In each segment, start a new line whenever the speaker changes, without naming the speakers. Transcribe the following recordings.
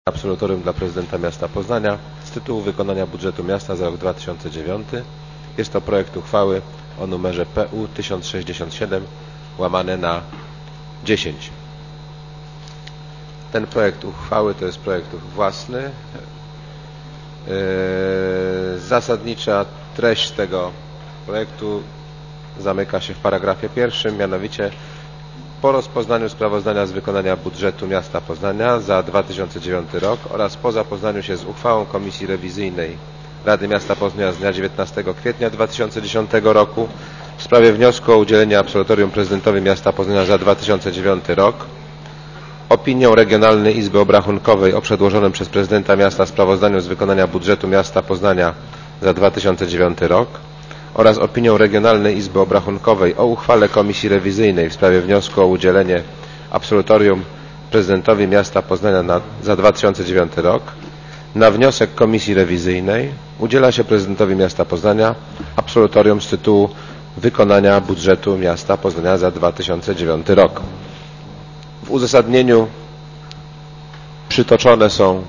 Absolutorium dla prezydenta miasta Poznania z tytułu wykonania budżetu miasta za rok 2009. Jest to projekt uchwały o numerze PU 1067/10. Ten projekt uchwały to jest projekt własny. Zasadnicza treść tego projektu zamyka się w paragrafie pierwszym, mianowicie po rozpoznaniu sprawozdania z wykonania budżetu miasta Poznania za 2009 rok oraz po zapoznaniu się z uchwałą Komisji Rewizyjnej Rady Miasta Poznania z dnia 19 kwietnia 2010 roku w sprawie wniosku o udzielenie absolutorium prezydentowi miasta Poznania za 2009 rok, opinią Regionalnej Izby Obrachunkowej o przedłożonym przez prezydenta miasta sprawozdaniu z wykonania budżetu miasta Poznania za 2009 rok oraz opinią Regionalnej Izby Obrachunkowej o uchwale Komisji Rewizyjnej w sprawie wniosku o udzielenie absolutorium prezydentowi miasta Poznania za 2009 rok, na wniosek Komisji Rewizyjnej udziela się prezydentowi miasta Poznania absolutorium z tytułu wykonania budżetu miasta Poznania za 2009 rok. W uzasadnieniu przytoczone są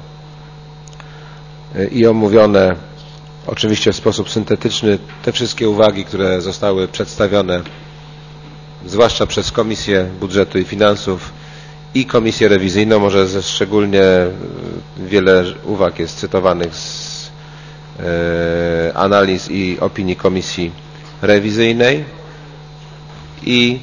i omówione oczywiście w sposób syntetyczny te wszystkie uwagi, które zostały przedstawione zwłaszcza przez Komisję Budżetu i Finansów i Komisję Rewizyjną. Może szczególnie wiele uwag jest cytowanych z analiz i opinii Komisji Rewizyjnej i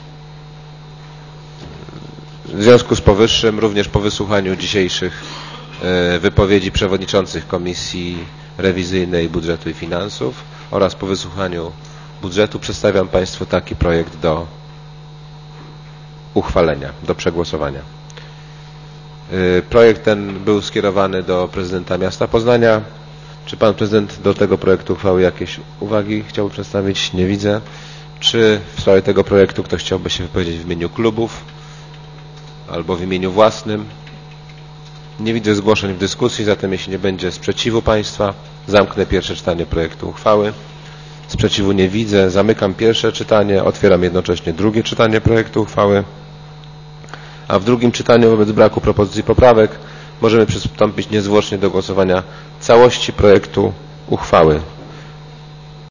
w związku z powyższym, również po wysłuchaniu dzisiejszych wypowiedzi przewodniczących Komisji Rewizyjnej Budżetu i Finansów oraz po wysłuchaniu budżetu przedstawiam Państwu taki projekt do uchwalenia, do przegłosowania. Projekt ten był skierowany do prezydenta miasta Poznania. Czy Pan Prezydent do tego projektu uchwały jakieś uwagi chciałby przedstawić? Nie widzę. Czy w sprawie tego projektu ktoś chciałby się wypowiedzieć w imieniu klubów albo w imieniu własnym? Nie widzę zgłoszeń w dyskusji, zatem jeśli nie będzie sprzeciwu Państwa, zamknę pierwsze czytanie projektu uchwały. Sprzeciwu nie widzę. Zamykam pierwsze czytanie. Otwieram jednocześnie drugie czytanie projektu uchwały. A w drugim czytaniu wobec braku propozycji poprawek możemy przystąpić niezwłocznie do głosowania całości projektu uchwały.